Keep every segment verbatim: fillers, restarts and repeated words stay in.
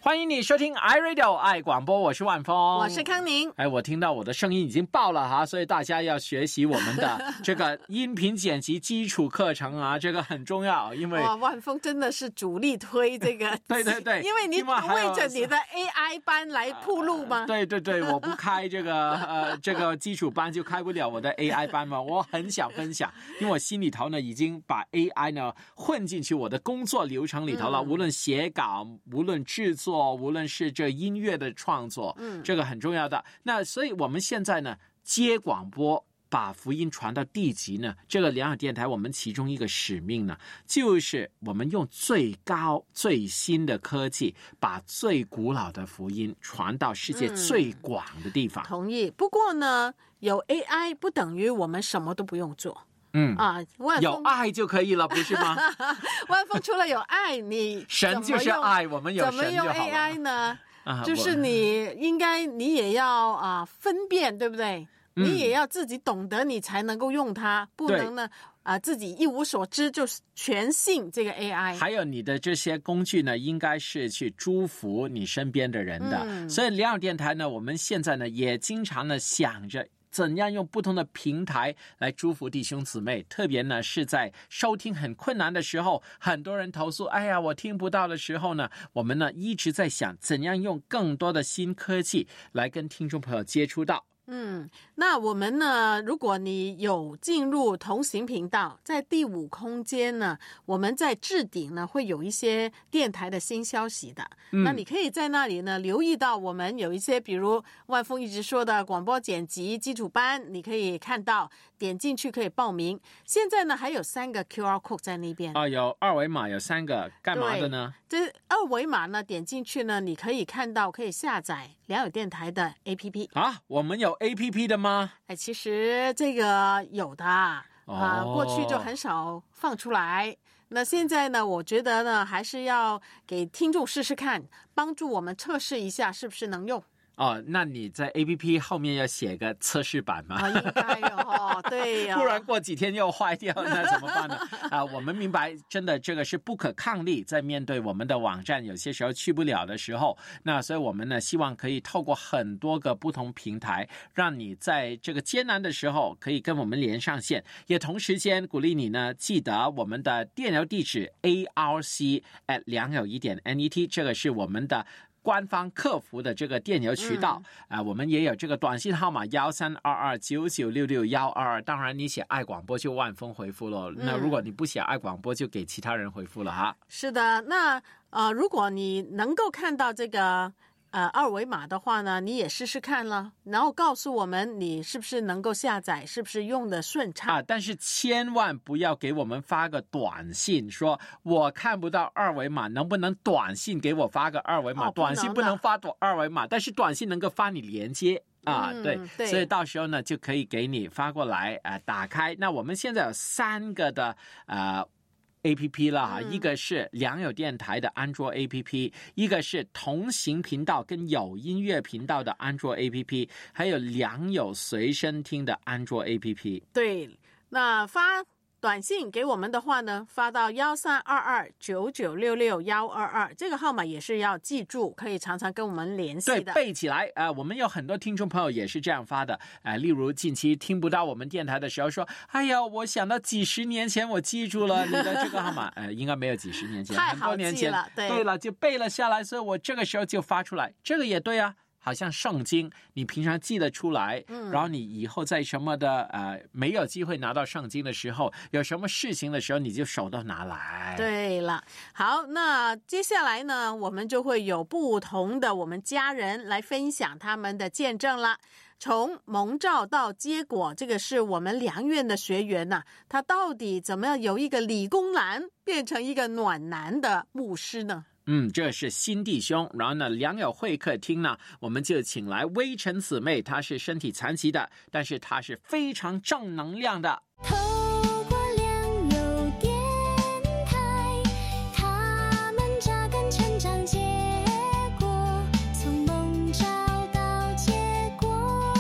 欢迎你收听 iRadio 爱广播，我是万峰， 我是康宁。 哎，我听到我的声音已经爆了哈，所以大家要学习我们的这个音频剪辑基础课程啊，这个很重要，因为哇，万峰真的是主力推这个， 对对对， 因为你为着你的 A I 班来铺路吗？ 呃、对对对，我不开这个呃这个基础班就开不了我的 A I 班嘛，我很想分享，因为我心里头呢已经把 A I 呢混进去我的工作流程里头了，嗯、无论写稿，无论制作。无论是这音乐的创作，嗯，这个很重要的。那所以我们现在呢，接广播把福音传到地极呢，这个良友电台我们其中一个使命呢，就是我们用最高最新的科技，把最古老的福音传到世界最广的地方。 嗯、同意。不过呢，有 A I 不等于我们什么都不用做。 嗯啊， 有爱就可以了，不是吗？ 万峰除了有爱，你神就是爱，我们有神就好了。 怎么用 A I 呢？啊、就是你应该，你也要啊分辨，对不对？嗯、你也要自己懂得，你才能够用它，不能呢啊自己一无所知就全信这个 A I。 还有你的这些工具呢，应该是去祝福你身边的人的。嗯、所以良友电台呢，我们现在呢也经常呢想着。怎样用不同的平台来祝福弟兄姊妹，特别呢是在收听很困难的时候，很多人投诉哎呀我听不到的时候呢，我们呢一直在想怎样用更多的新科技来跟听众朋友接触到。 嗯，那我们呢，如果你有进入同行频道，在第五空间呢，我们在置顶呢会有一些电台的新消息的。嗯、那你可以在那里呢留意到我们有一些，比如万峰一直说的广播剪辑基础班，你可以看到，点进去可以报名。现在呢还有三个 Q R code 在那边。 啊、哦，有二维码，有三个，干嘛的呢？ 这二维码呢点进去呢，你可以看到可以下载良友电台的 A P P。 啊，我们有A P P 的吗？ 哎，其实这个有的啊、呃，过去就很少放出来。那现在呢，我觉得呢，还是要给听众试试看，帮助我们测试一下是不是能用。 哦，那你在 A P P 后面要写个测试版吗？ 啊，应该哦，对哦， 不然过几天又坏掉，那怎么办呢？啊，我们明白，真的这个是不可抗力，在面对我们的网站有些时候去不了的时候，那所以我们呢，希望可以透过很多个不同平台，让你在这个艰难的时候可以跟我们连上线，也同时间鼓励你呢，记得我们的电邮地址 A R C at 良友一点 N E T， 这个是我们的官方客服的这个电邮渠道啊、嗯呃，我们也有这个短信号码幺三二二九九六六幺二二。当然，你写爱广播就万峰回复了、嗯。那如果你不写爱广播，就给其他人回复了哈。 是的，那呃，如果你能够看到这个呃二维码的话呢，你也试试看了，然后告诉我们你是不是能够下载，是不是用的顺畅啊？但是千万不要给我们发个短信说我看不到二维码，能不能短信给我发个二维码？哦、短信不能发短二维码，但是短信能够发你连接。啊、嗯，对，对，所以到时候呢就可以给你发过来，呃，打开。那我们现在有三个的呃 A P P 了哈、嗯，一个是良友电台的安卓 A P P， 一个是同行频道跟有音乐频道的安卓 A P P， 还有良友随身听的安卓 A P P。 对，那发短信给我们的话呢，发到幺三二二九九六六幺二二，这个号码也是要记住，可以常常跟我们联系的。 对，背起来啊、呃！我们有很多听众朋友也是这样发的，呃，例如近期听不到我们电台的时候说，哎呀，我想到几十年前我记住了你的这个号码，呃，应该没有几十年前， 太很多年前了，对， 对了，就背了下来，所以我这个时候就发出来，这个也对啊。好像圣经你平常记得出来、嗯、然后你以后在什么的呃没有机会拿到圣经的时候，有什么事情的时候你就手都拿来。 对了，好，那接下来呢我们就会有不同的我们家人来分享他们的见证了。从蒙召到结果，这个是我们良院的学员呐、啊，他到底怎么样由一个理工男变成一个暖男的牧师呢？ 嗯，这是新弟兄。然后呢，良友会客厅呢，我们就请来微尘姊妹，她是身体残疾的，但是她是非常正能量的。 透过良友电台，他们扎根成长结果，从蒙召到结果，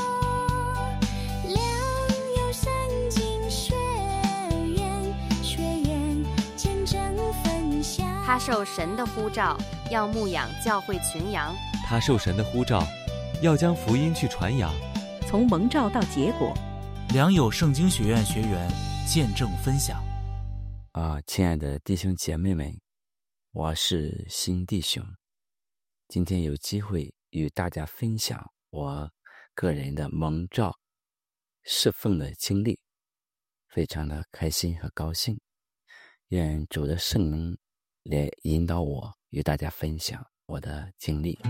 良友圣经学院，学院见证分享。 他受神的呼召，要牧养教会群羊。 他受神的呼召，要将福音去传扬。 从蒙召到结果， 良友圣经学院学员见证分享。 啊，亲爱的弟兄姐妹们，我是新弟兄，今天有机会与大家分享我个人的蒙召侍奉的经历，非常的开心和高兴。愿主的圣灵来引导我，与大家分享我的经历。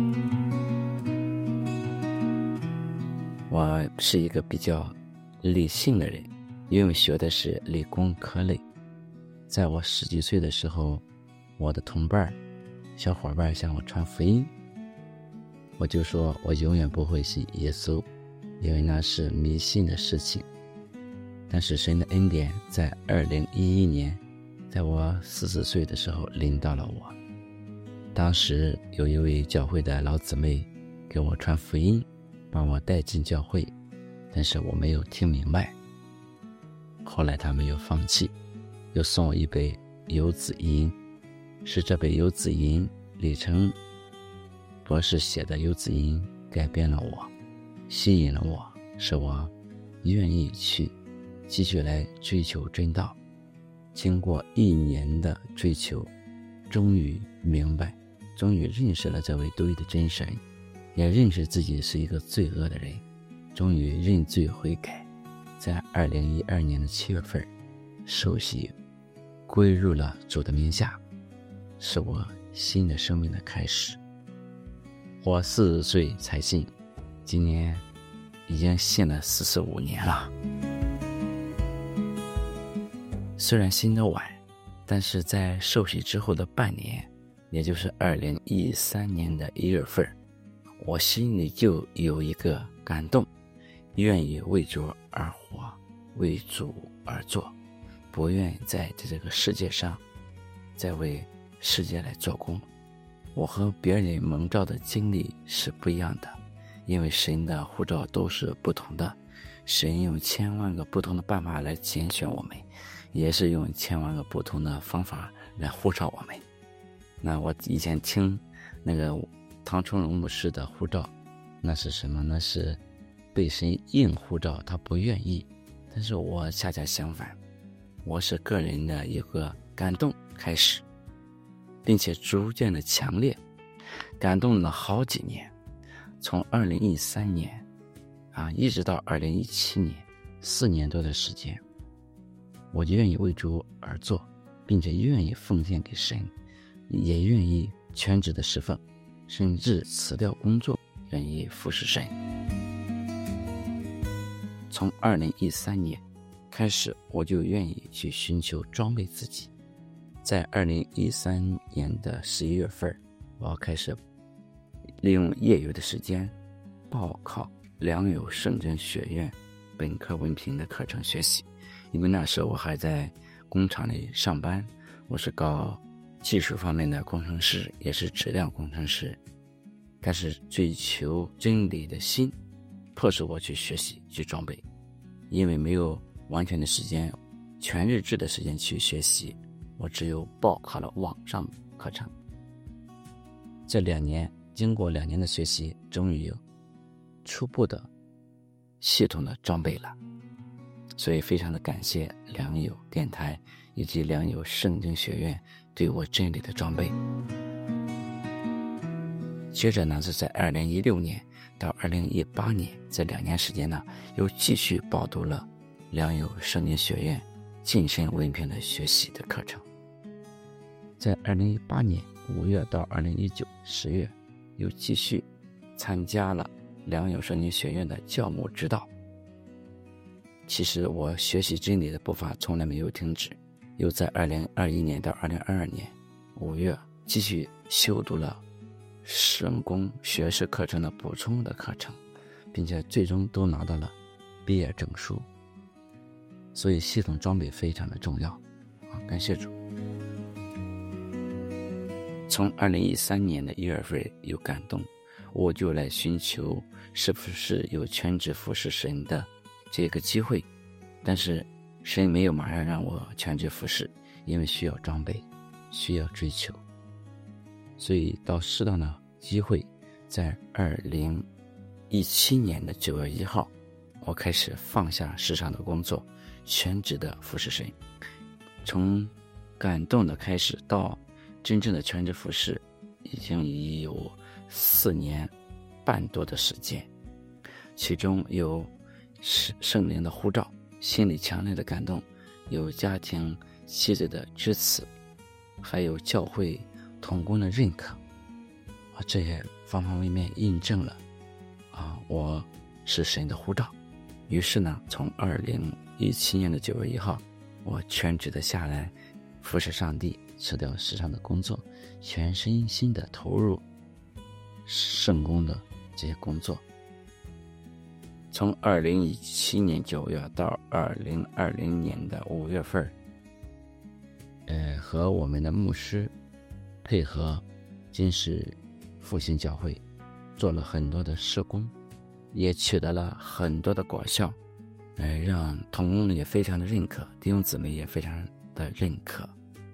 我是一个比较理性的人，因为学的是理工科类。在我十几岁的时候，我的同伴小伙伴向我传福音，我就说我永远不会信耶稣，因为那是迷信的事情。但是神的恩典在二零一一年，在我四十岁的时候临到了我。当时有一位教会的老姊妹给我传福音，把我带进教会，但是我没有听明白。后来他没有放弃，又送我一杯游子吟，是这杯游子吟李成博士写的游子吟改变了我，吸引了我，使我愿意去继续来追求真道。经过一年的追求，终于明白，终于认识了这位独一的真神，也认识自己是一个罪恶的人，终于认罪悔改。在二零一二年的七月份受洗归入了主的名下，是我新的生命的开始。我四十岁才信，今年已经信了四十五年了。虽然信得晚，但是在受洗之后的半年，也就是二零一三年的一月份，我心里就有一个感动，愿意为主而活，为主而做，不愿在这个世界上再为世界来做工。我和别人蒙召的经历是不一样的，因为神的呼召都是不同的，神用千万个不同的办法来拣选我们，也是用千万个不同的方法来呼召我们。那我以前听那个唐崇荣牧师的呼召，那是什么？那是被神硬呼召，他不愿意。但是我恰恰相反，我是个人的一个感动开始，并且逐渐的强烈，感动了好几年，从二零一三年啊，一直到二零一七年，四年多的时间，我就愿意为主而做，并且愿意奉献给神，也愿意全职的侍奉，甚至辞掉工作，愿意服侍神。从二零一三年开始，我就愿意去寻求装备自己。在二零一三年的十一月份，我开始利用业余的时间报考良友圣真学院本科文凭的课程学习。因为那时候我还在工厂里上班，我是搞技术方面的工程师，也是质量工程师。但是追求真理的心迫使我去学习去装备，因为没有完全的时间，全日制的时间去学习，我只有报考了网上课程。这两年经过两年的学习，终于有初步的系统的装备了，所以非常的感谢良友电台以及良友圣经学院对我真理的装备。接着呢，是在二零一六年到二零一八年这两年时间呢，又继续报读了良友圣经学院晋升文凭的学习的课程。在二零一八年五月到二零一九十月，又继续参加了良友圣经学院的教牧指导。其实我学习真理的步伐从来没有停止，又在二零二一年到二零二二年五月继续修读了圣公学士课程的补充的课程，并且最终都拿到了毕业证书。所以系统装备非常的重要啊！感谢主。从二零一三年的一月份有感动，我就来寻求是不是有全职服侍神的这个机会，但是神没有马上让我全职服侍，因为需要装备。 需要追求。所以到适当的机会，在二零一七年的九月一号，我开始放下世上的工作，全职的服侍神。从感动的开始到真正的全职服侍，已经已有四年半多的时间，其中有圣灵的呼召，心里强烈的感动，有家庭妻子的支持，还有教会同工的认可啊，这些方方面面印证了啊，我是神的呼召。于是呢，从二零一七年的九月一号，我全职的下来服侍上帝，辞掉世上的工作，全身心的投入圣工的这些工作。从二零一七年九月到二零二零年的五月份，呃，和我们的牧师配合金市复兴教会，做了很多的事工，也取得了很多的果效，呃，让同工也非常的认可，弟兄姊妹也非常的认可。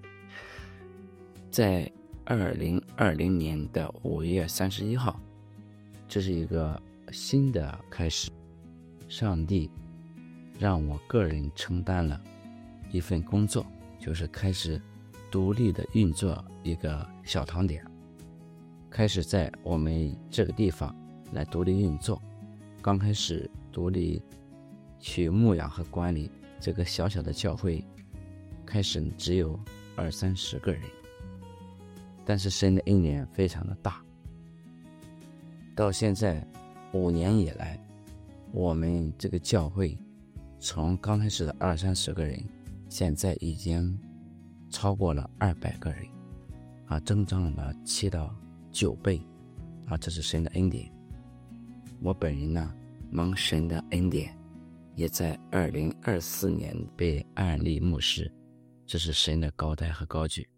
在二零二零年的五月三十一号，这是一个新的开始。上帝让我个人承担了一份工作，就是开始独立的运作一个小堂点，开始在我们这个地方来独立运作。刚开始独立去牧养和管理这个小小的教会，开始只有二三十个人，但是神的恩典非常的大。到现在五年以来，我们这个教会从刚开始的二三十个人，现在已经超过了二百个人，啊，增长了七到九倍，啊，这是神的恩典。我本人呢，蒙神的恩典，也在二零二四年被按立牧师，这是神的高待和高举。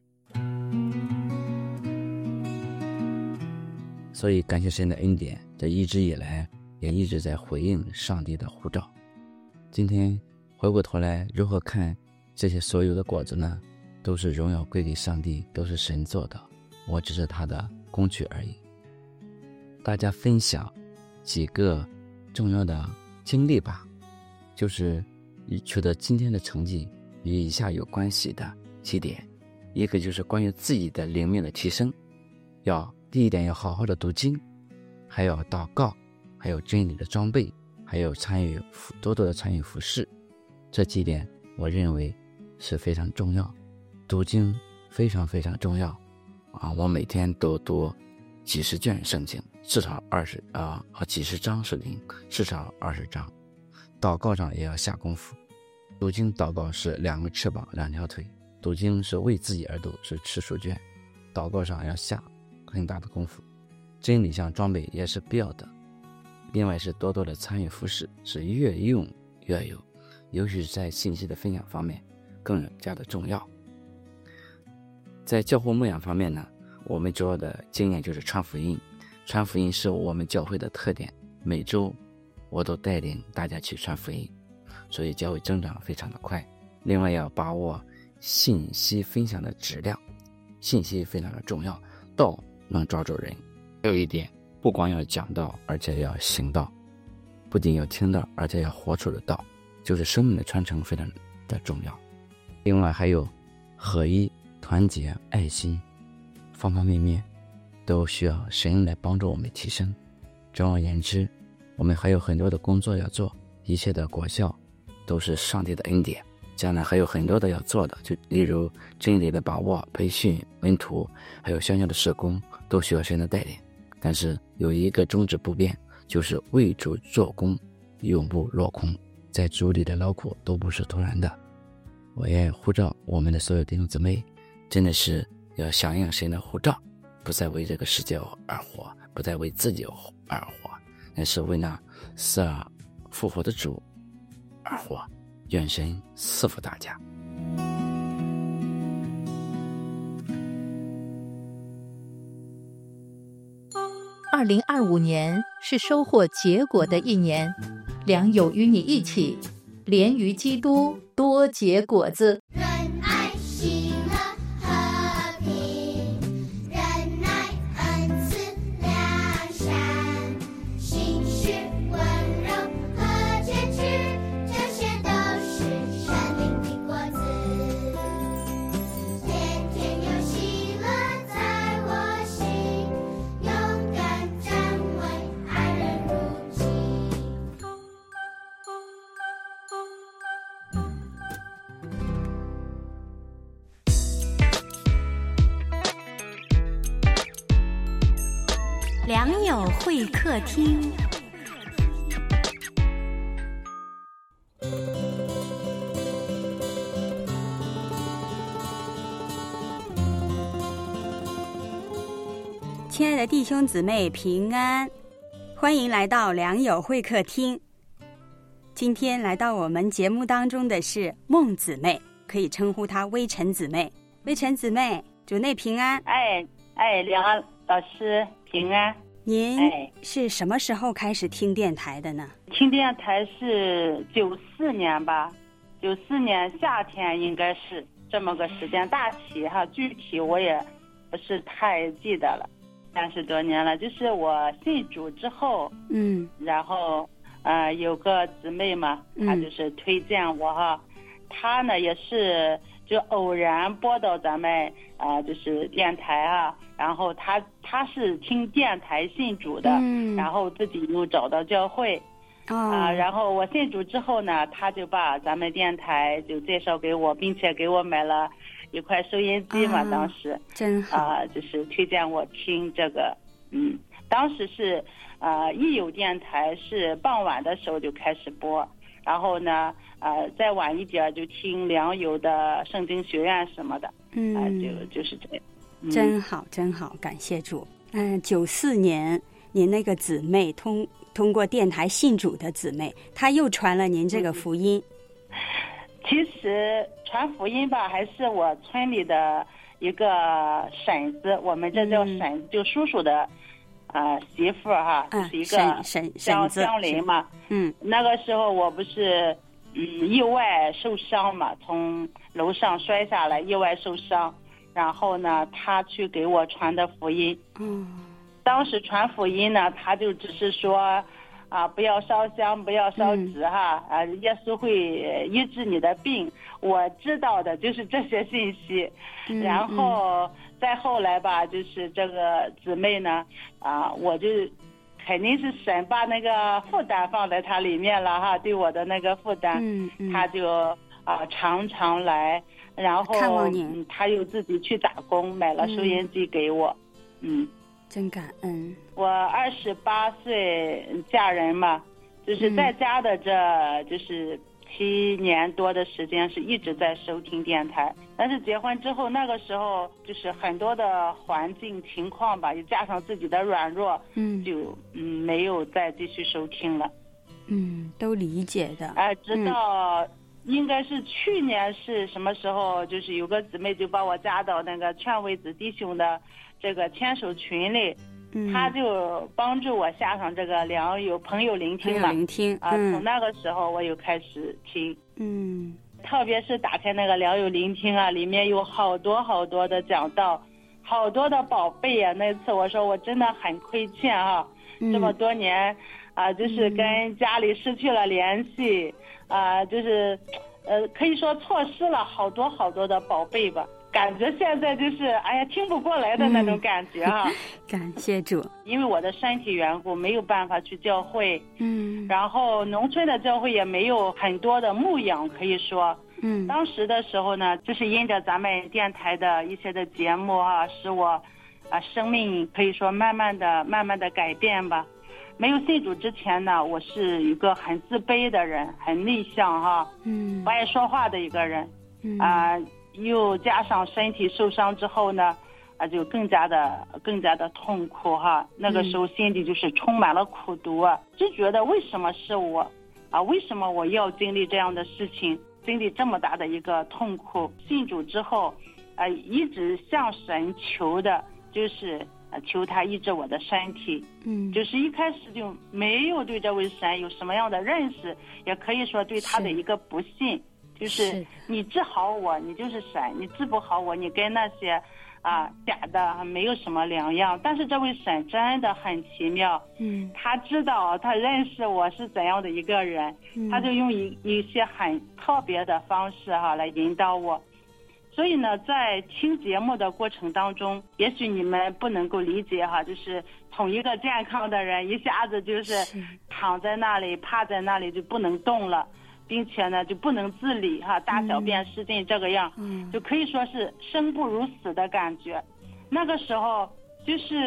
所以感谢神的恩典，这一直以来也一直在回应上帝的呼召。今天回过头来如何看这些所有的果子呢？都是荣耀归给上帝，都是神做的，我只是他的工具而已。大家分享几个重要的经历吧，就是取得今天的成绩与以下有关系的几点。一个就是关于自己的灵命的提升，要第一点要好好的读经，还要祷告，还有真理的装备，还有参与多多的参与服事，这几点我认为是非常重要。读经非常非常重要啊！我每天都读几十卷圣经，至少二十啊和几十章圣经，至少二十章。祷告上也要下功夫，读经祷告是两个翅膀两条腿，读经是为自己而读，是吃书卷，祷告上要下很大的功夫。真理上装备也是必要的，另外是多多的参与服事，是越用越有，尤其是在信息的分享方面更加的重要。在教会牧养方面呢，我们主要的经验就是传福音。传福音是我们教会的特点，每周我都带领大家去传福音，所以教会增长非常的快。另外要把握信息分享的质量，信息非常的重要，道能抓住人。还有一点，不光要讲道，而且要行道，不仅要听道，而且要活出的道，就是生命的传承非常的重要。另外还有合一、团结、爱心，方方面面都需要神来帮助我们提升。总而言之，我们还有很多的工作要做，一切的果效都是上帝的恩典。将来还有很多的要做的，就例如真理的把握、培训、门徒，还有相应的事工，都需要神的带领。但是有一个宗旨不变，就是为主做工，永不落空。在主里的劳苦都不是突然的。我也呼召我们的所有弟兄姊妹，真的是要响应神的呼召，不再为这个世界而活，不再为自己而活，而是为那死而复活的主而活。愿神赐福大家。 二零二五年是收获结果的一年，良友与你一起，连于基督多结果子。 仁爱、喜乐、和良友会客厅。 亲爱的弟兄姊妹平安，欢迎来到良友会客厅。今天来到我们节目当中的是孟姊妹，可以称呼她微尘姊妹。微尘姊妹，主内平安。 哎哎，梁老师平安。 您是什么时候开始听电台的呢？ 听电台是九四年吧，九四年夏天应该是这么个时间，大体哈，具体我也不是太记得了。三十多年了，就是我信主之后， 嗯， 然后呃有个姊妹嘛，她就是推荐我哈，她呢也是就偶然播到咱们啊、呃、就是电台啊，然后她她是听电台信主的， 嗯， 然后自己又找到教会， 啊、 哦呃，然后我信主之后呢，她就把咱们电台就介绍给我，并且给我买了一块收音机嘛，啊、当时真好啊、呃，就是推荐我听这个，嗯，当时是呃一有电台是傍晚的时候就开始播，然后呢呃再晚一点就听良友的圣经学院什么的， 嗯， 啊、呃、就就是这样， 嗯、真好真好，感谢主。嗯，九四年您那个姊妹通通过电台信主的姊妹，她又传了您这个福音。 嗯、其实。传福音吧，还是我村里的一个婶子，我们这叫婶子，嗯、就叔叔的，呃，媳妇哈， 啊、 是一个乡乡邻嘛。 嗯， 那个时候我不是嗯意外受伤嘛，从楼上摔下来，意外受伤，然后呢，他去给我传的福音。 嗯， 当时传福音呢，他就只是说。啊，不要烧香，不要烧纸哈！嗯、啊，耶稣会医治你的病。我知道的就是这些信息， 嗯、 然后再后来吧，就是这个姊妹呢，啊，我就肯定是神把那个负担放在她里面了哈，对我的那个负担， 嗯嗯、 她就啊常常来，然后嗯，她又自己去打工，买了收音机给我，嗯。嗯真感恩。 我二十八岁嫁人嘛，就是在家的这、嗯、就是七年多的时间是一直在收听电台，但是结婚之后那个时候就是很多的环境情况吧，又加上自己的软弱， 嗯， 就嗯没有再继续收听了。 嗯，都理解的。 哎、呃，直到、嗯、应该是去年是什么时候，就是有个姊妹就把我加到那个劝慰子弟兄的这个牵手群里， 嗯、 他就帮助我下上这个良友朋友聆听嘛， 聆听啊， 嗯、 从那个时候我又开始听， 嗯， 特别是打开那个良友聆听啊，里面有好多好多的讲道，好多的宝贝啊。那次我说我真的很亏欠啊， 嗯、 这么多年啊，就是跟家里失去了联系，啊，就是呃，可以说错失了好多好多的宝贝吧。感觉现在就是哎呀听不过来的那种感觉哈、啊嗯，感谢主。 因为我的身体缘故没有办法去教会， 嗯， 然后农村的教会也没有很多的牧养，可以说， 嗯， 当时的时候呢，就是因着咱们电台的一些的节目啊，使我啊生命可以说慢慢的慢慢的改变吧。没有信主之前呢，我是一个很自卑的人，很内向哈、啊， 嗯， 不爱说话的一个人， 嗯啊。又加上身体受伤之后呢，啊，就更加的更加的痛苦哈。那个时候心里就是充满了苦毒啊，就觉得为什么是我啊？为什么我要经历这样的事情，经历这么大的一个痛苦？信主之后，啊，一直向神求的就是啊，求他医治我的身体。 嗯， 就是一开始就没有对这位神有什么样的认识，也可以说对他的一个不信。就是你治好我，你就是神；你治不好我，你跟那些啊假的没有什么两样。但是这位神真的很奇妙， 嗯， 他知道他认识我是怎样的一个人， 嗯、 他就用一一些很特别的方式哈、啊、来引导我。所以呢，在听节目的过程当中，也许你们不能够理解哈，就是同一个健康的人一下子就是躺在那里、趴在那里就不能动了。并且呢，就不能自理哈，大小便失禁这个样， 嗯， 就可以说是生不如死的感觉。那个时候就是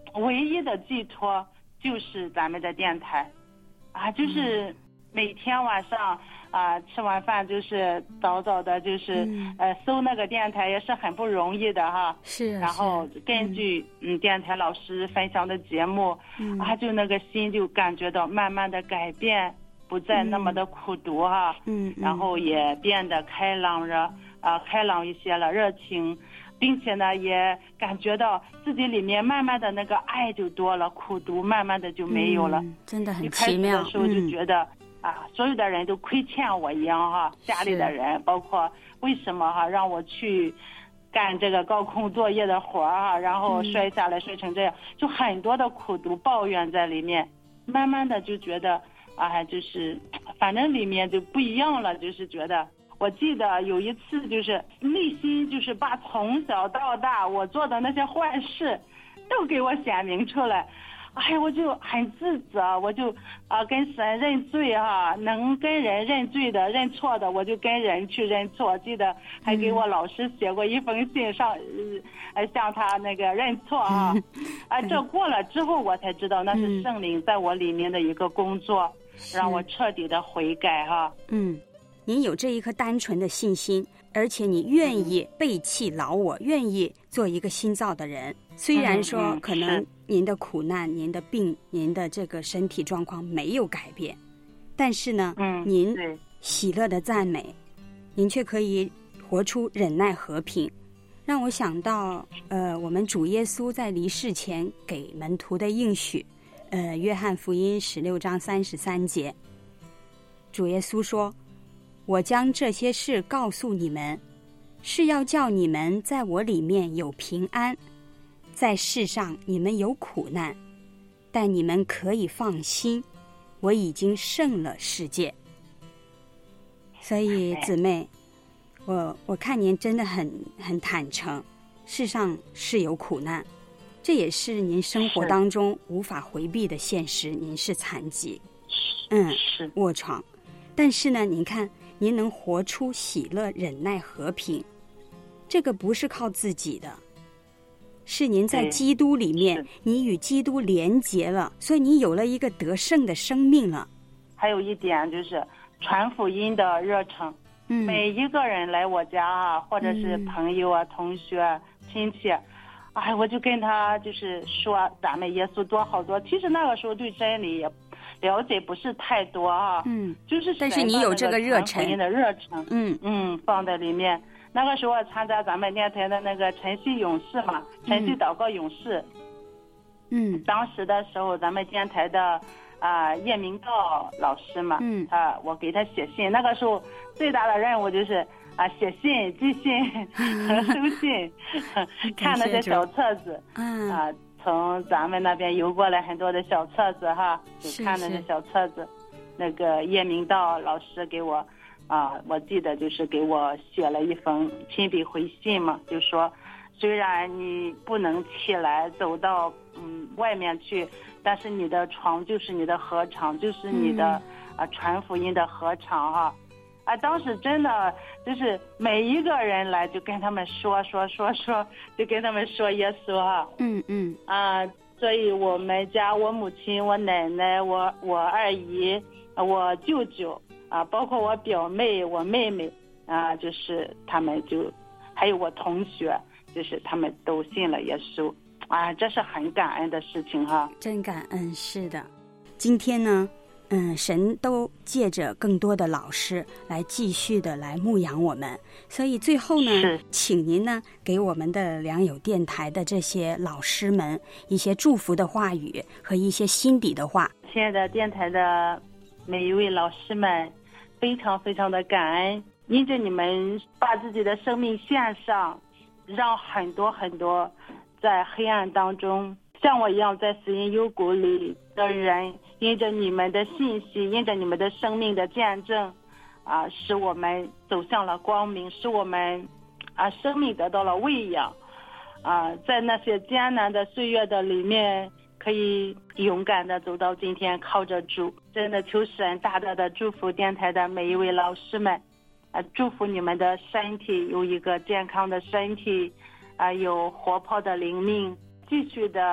唯一的寄托就是咱们的电台，啊，就是每天晚上啊吃完饭就是早早的，就是、嗯、呃搜那个电台也是很不容易的哈。 是。 然后根据 嗯, 嗯电台老师分享的节目，嗯、啊，就那个心就感觉到慢慢的改变，不再那么的苦读哈。嗯。然后也变得开朗了，啊，开朗一些了，热情。并且呢，也感觉到自己里面慢慢的那个爱就多了，苦读慢慢的就没有了。 嗯、真的很奇妙。 一开始的时候就觉得、嗯、啊，所有的人都亏欠我一样哈，家里的人，包括为什么哈让我去干这个高空作业的活啊，然后摔下来摔成这样，嗯、就很多的苦读抱怨在里面。慢慢的就觉得啊，就是反正里面就不一样了，就是觉得。我记得有一次，就是内心就是把从小到大我做的那些坏事都给我显明出来，哎，我就很自责，我就啊、呃、跟神认罪哈、啊，能跟人认罪的认错的，我就跟人去认错。记得还给我老师写过一封信上，呃向他那个认错啊，啊这过了之后我才知道那是圣灵在我里面的一个工作，让我彻底的悔改哈。 嗯。您有这一颗单纯的信心，而且你愿意背弃老我，愿意做一个新造的人。虽然说可能您的苦难、您的病、您的这个身体状况没有改变，但是呢，您喜乐的赞美，您却可以活出忍耐和平，让我想到，呃，我们主耶稣在离世前给门徒的应许，呃，约翰福音十六章三十三节，主耶稣说。我将这些事告诉你们，是要叫你们在我里面有平安，在世上你们有苦难，但你们可以放心，我已经胜了世界。所以姊妹，我我看您真的很很坦诚，世上是有苦难，这也是您生活当中无法回避的现实。您是残疾，嗯，是卧床，但是呢，您看。您能活出喜乐、忍耐、和平，这个不是靠自己的，是您在基督里面，你与基督连结了，所以你有了一个得胜的生命了。 还有一点就是传福音的热忱，嗯，每一个人来我家啊，或者是朋友啊、嗯、同学、亲戚，哎，我就跟他就是说咱们耶稣多好多。其实那个时候对真理也了解不是太多啊，嗯，就是但是你有这个热忱的热忱，嗯嗯，放在里面。那个时候参加咱们电台的那个晨曦勇士嘛，晨曦祷告勇士，嗯，当时的时候咱们电台的啊、呃、叶明道老师嘛，嗯，他我给他写信，那个时候最大的任务就是啊写信、寄信和收信，看那些小册子，嗯啊。从咱们那边邮过来很多的小册子哈，就看那个小册子，是是那个叶明道老师给我啊，我记得就是给我写了一封亲笔回信嘛，就说虽然你不能起来走到嗯外面去，但是你的床就是你的禾场，就是你的、嗯、啊传福音的禾场哈。啊，当时真的就是每一个人来就跟他们说说说说，就跟他们说耶稣哈。嗯嗯。啊，所以我们家我母亲、我奶奶、我我二姨、我舅舅啊，包括我表妹、我妹妹啊，就是他们就还有我同学，就是他们都信了耶稣啊，这是很感恩的事情哈。 真感恩，是的。今天呢？嗯，神都借着更多的老师来继续的来牧养我们，所以最后呢，请您呢给我们的良友电台的这些老师们一些祝福的话语和一些心底的话。 亲爱的电台的每一位老师们，非常非常的感恩，因着你们把自己的生命献上，让很多很多在黑暗当中像我一样在死荫幽谷里的人，因着你们的信息，因着你们的生命的见证啊，使我们走向了光明，使我们啊生命得到了喂养啊，在那些艰难的岁月的里面可以勇敢的走到今天，靠着主。真的求神大大的祝福电台的每一位老师们啊，祝福你们的身体有一个健康的身体啊，有活泼的灵命，继续的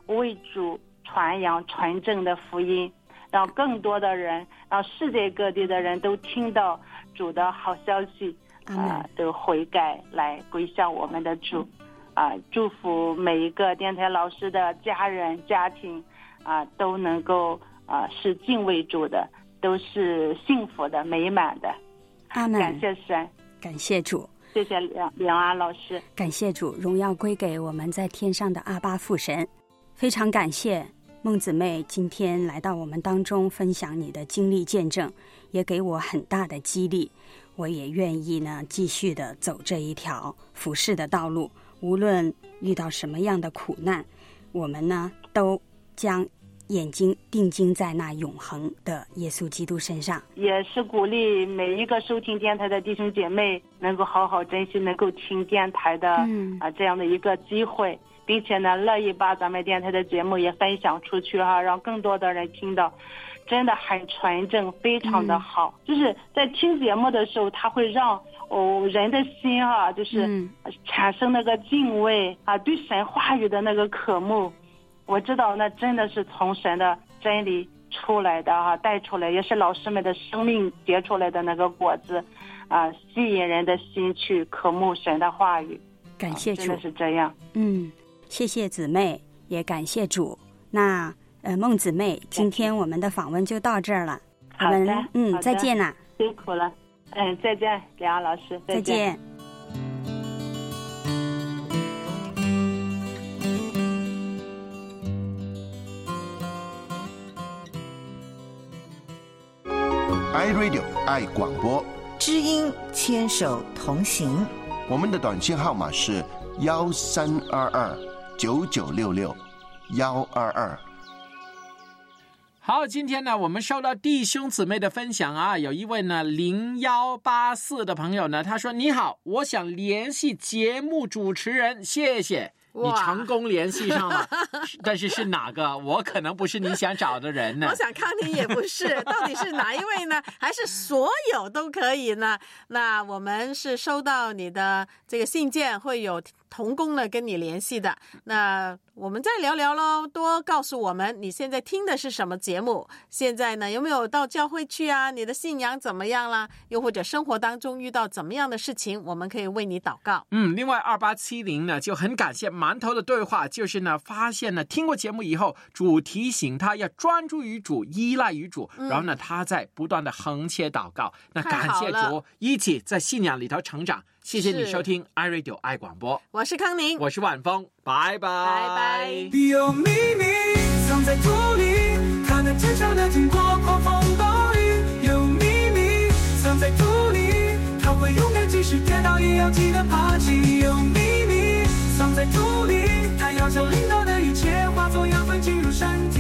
为主传扬纯正的福音，让更多的人，让世界各地的人都听到主的好消息，啊、呃，都悔改来归向我们的主，啊、呃，祝福每一个电台老师的家人家庭，啊、呃，都能够啊、呃、是敬畏主的，都是幸福的美满的。 阿门。 感谢神， 感谢主。 谢谢梁梁安老师， 感谢主，荣耀归给我们在天上的阿爸父神。非常感谢孟姊妹今天来到我们当中分享你的经历见证，也给我很大的激励。我也愿意呢继续的走这一条服事的道路，无论遇到什么样的苦难，我们呢都将眼睛定睛在那永恒的耶稣基督身上。 也是鼓励每一个收听电台的弟兄姐妹能够好好珍惜能够听电台的、嗯、啊这样的一个机会，并且呢乐意把咱们电台的节目也分享出去哈、啊，让更多的人听到，真的很纯正，非常的好、嗯、就是在听节目的时候，它会让哦人的心啊就是产生那个敬畏啊，对神话语的那个渴慕。我知道那真的是从神的真理出来的啊，带出来，也是老师们的生命结出来的那个果子啊，吸引人的心去渴慕神的话语。 感谢主、啊、 真的是这样。 嗯，谢谢姊妹，也感谢主。那呃孟姊妹，今天我们的访问就到这儿了。 好的， 嗯，再见啦。 辛苦了。嗯，再见，梁老师，再见。 再见。 iRadio 爱广播， 知音牵手同行。 我们的短信号码是幺三二二九九六六幺二二。 好，今天呢，我们收到弟兄姊妹的分享啊，有一位呢零幺八四的朋友呢，他说：“你好，我想联系节目主持人，谢谢。”你成功联系上了，但是是哪个？我可能不是你想找的人呢。 我想康宁也不是，到底是哪一位呢？还是所有都可以呢？那我们是收到你的这个信件，会有同工呢跟你联系的。那我们再聊聊咯，多告诉我们你现在听的是什么节目，现在呢有没有到教会去啊？你的信仰怎么样啦？又或者生活当中遇到怎么样的事情，我们可以为你祷告。 嗯，另外二八七零呢就很感谢馒头的对话，就是呢发现呢听过节目以后，主提醒他要专注于主，依赖于主、嗯、然后呢他在不断的横切祷告。那感谢主，一起在信仰里头成长。谢谢你收听 iRadio 爱广播， 我是康宁， 我是晚风，拜拜拜拜。 有秘密藏在土里，它能坚强的经过狂风暴雨。有秘密藏在土里，它会勇敢即使跌倒也要记得爬起。有秘密藏在土里，它要将领导的一切化作养分进入身体。